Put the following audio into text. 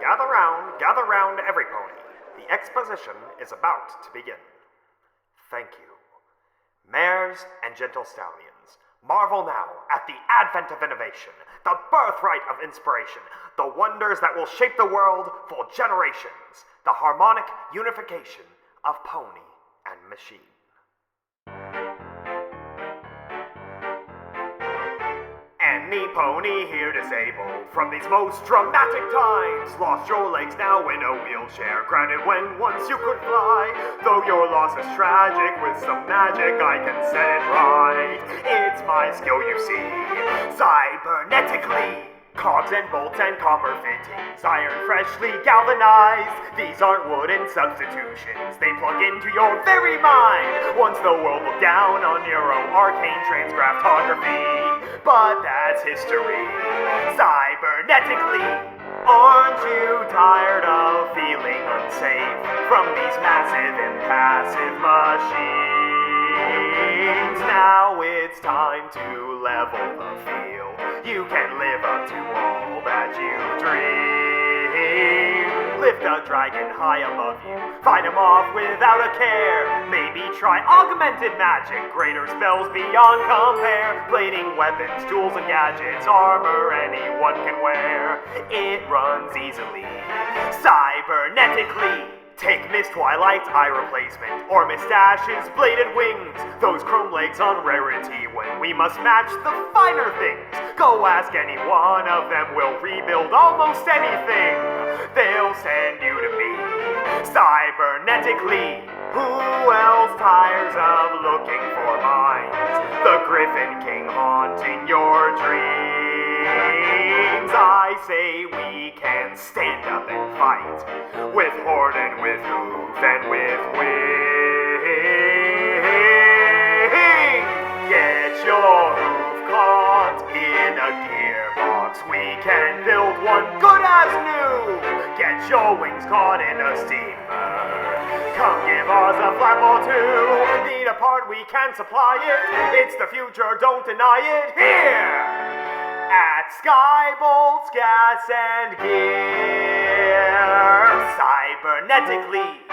gather round, every pony. The exposition is about to begin. Thank you. Mares and gentle stallions, marvel now at the advent of innovation, the birthright of inspiration, the wonders that will shape the world for generations, the harmonic unification of pony and machine. Any pony here disabled from these most dramatic times. Lost your legs, now in a wheelchair, grounded when once you could fly. Though your loss is tragic, with some magic I can set it right. It's my skill, you see, cybernetically. Cogs and bolts and copper fittings, iron freshly galvanized. These aren't wooden substitutions, they plug into your very mind. Once the world looked down on neuro-arcane transgraphography, but that's history. Cybernetically, aren't you tired of feeling unsafe from these massive, impassive machines? Now it's time to level the field. You can live up to all that you've dreamed. Lift a dragon high above you, fight him off without a care. Maybe try augmented magic, greater spells beyond compare. Blading weapons, tools and gadgets, armor anyone can wear. It runs easily, cybernetically. Take Miss Twilight's eye replacement, or Miss Dash's bladed wings. Those chrome legs on rarity when we must match the finer things. Go ask any one of them, we'll rebuild almost anything. They'll send you to me, cybernetically. Who else tires of looking for mines? The Griffin King haunting your dreams. I say we can stand up and fight, with horn and with hoof and with wing. Get your hoof caught in a gearbox, we can build one good as new. Get your wings caught in a steamer, come give us a flap or two. Need a part, we can supply it. It's the future, don't deny it. Here at Skybolt's Gas and Gear, cybernetically.